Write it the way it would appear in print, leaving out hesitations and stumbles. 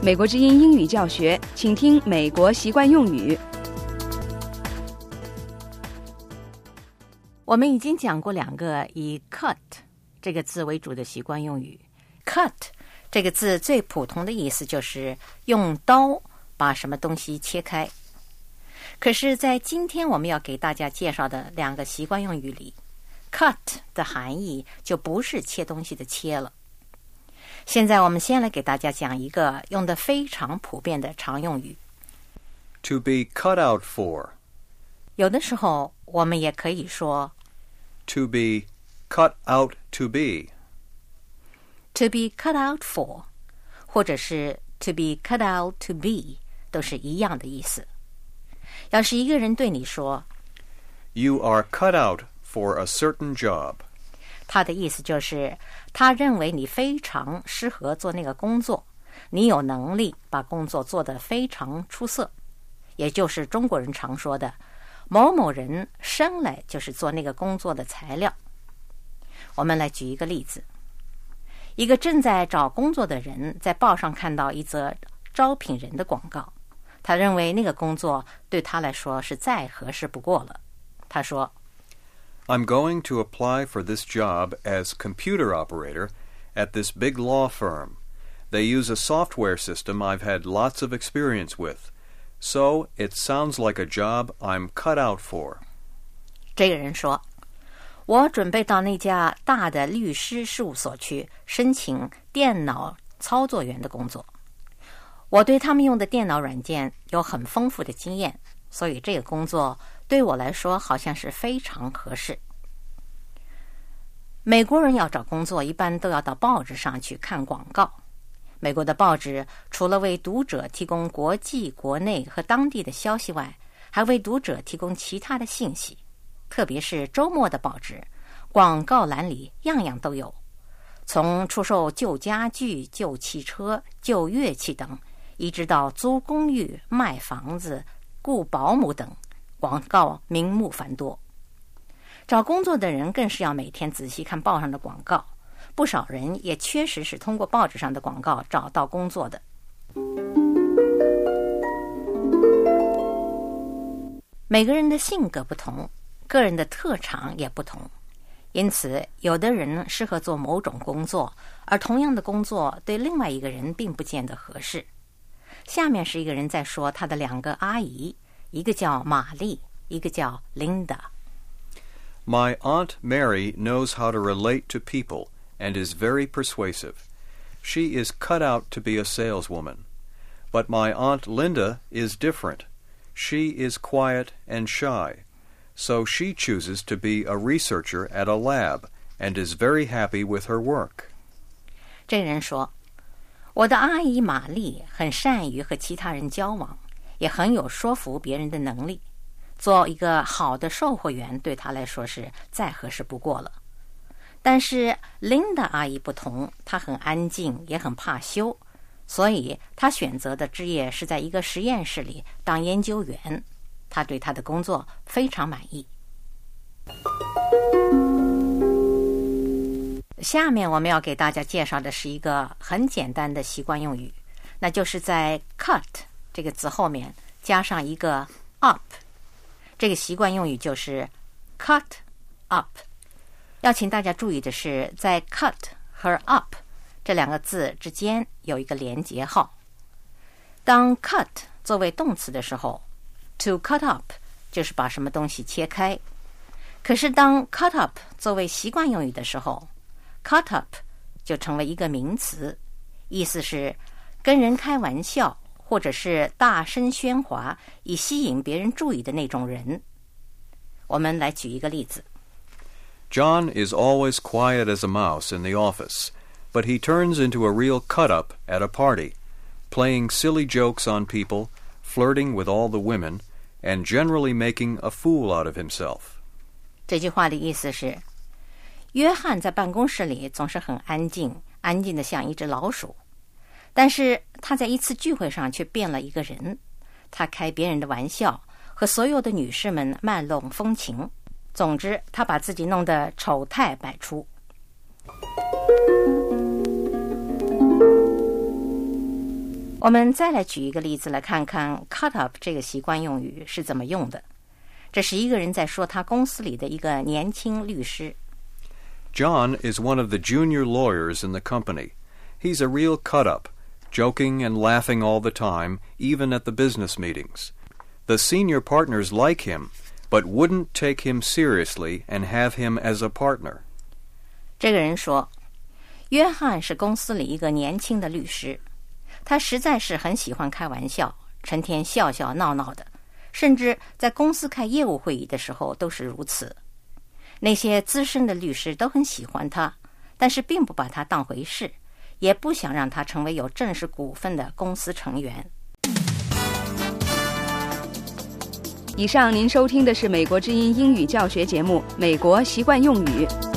美国之音英语教学，请听美国习惯用语。 我们已经讲过2个以 cut 这个字为主的习惯用语。cut 这个字最普通的意思就是用刀把什么东西切开。可是在今天我们要给大家介绍的2个习惯用语里， cut 的含义就不是切东西的切了。现在我们先来给大家讲一个用得非常普遍的常用语。 To be cut out for. 有的时候我们也可以说 To be cut out to be. to be cut out for 或者是 to be cut out to be 都是一样的意思。要是一个人对你说 You are cut out for a certain job. 他的意思就是他认为你非常适合做那个工作，你有能力把工作做得非常出色，也就是中国人常说的某某人生来就是做那个工作的材料。我们来举一个例子。一个正在找工作的人在报上看到一则招聘人的广告，他认为那个工作对他来说是再合适不过了。他说 I'm going to apply for this job as computer operator at this big law firm. They use a software system I've had lots of experience with. So it sounds like a job I'm cut out for. 这个人说，我准备到那家大的律师事务所去申请电脑操作员的工作。我对他们用的电脑软件有很丰富的经验，所以这个工作对我来说好像是非常合适。美国人要找工作一般都要到报纸上去看广告。美国的报纸除了为读者提供国际、国内和当地的消息外，还为读者提供其他的信息。特别是周末的报纸，广告栏里样样都有，从出售旧家具、旧汽车、旧乐器等，一直到租公寓、卖房子、雇保姆等，广告名目繁多。找工作的人更是要每天仔细看报上的广告，不少人也确实是通过报纸上的广告找到工作的。每个人的性格不同，个人的特长也不同，因此有的人适合做某种工作，而同样的工作对另外一个人并不见得合适。下面是一个人在说他的2个阿姨，一个叫玛丽，一个叫 Linda。My Aunt Mary knows how to relate to people and is very persuasive. She is cut out to be a saleswoman. But my Aunt Linda is different. She is quiet and shy. So she chooses to be a researcher at a lab and is very happy with her work. 这人说，我的阿姨玛丽很善于和其他人交往，也很有说服别人的能力。做一个好的售货员对她来说是再合适不过了。但是 Linda 阿姨不同，她很安静，也很怕羞，所以她选择的职业是在一个实验室里当研究员。她对她的工作非常满意。下面我们要给大家介绍的是一个很简单的习惯用语，那就是在 cut 这个字后面加上一个 up。这个习惯用语就是 cut up。 要请大家注意的是，在 cut 和 up 这2个字之间有一个连结号。当 cut 作为动词的时候， to cut up 就是把什么东西切开。可是当 cut up 作为习惯用语的时候， cut up 就成为一个名词，意思是跟人开玩笑或者是大声喧哗以吸引别人注意的那种人。我们来举一个例子。 John is always quiet as a mouse in the office, but he turns into a real cut-up at a party, playing silly jokes on people, flirting with all the women, and generally making a fool out of himself. 这句话的意思是，约翰在办公室里总是很安静，安静得像一只老鼠。但是他在一次聚会上却变了一个人，他开别人的玩笑，和所有的女士们卖弄风情。总之，他把自己弄得丑态百出。我我们再来举一个例子来看看 cut up 这个习惯用语是怎么用的。这是一个人在说他公司里的一个年轻律师。 John is one of the junior lawyers in the company. He's a real cut-up, joking and laughing all the time, even at the business meetings. The senior partners like him, but wouldn't take him seriously and have him as a partner. 这个人说，约翰是公司里一个年轻的律师，他实在是很喜欢开玩笑，成天笑笑闹闹的，甚至在公司开业务会议的时候都是如此。那些资深的律师都很喜欢他，但是并不把他当回事，也不想让他成为有正式股份的公司成员。 以上您收听的是美国之音英语教学节目《美国习惯用语》。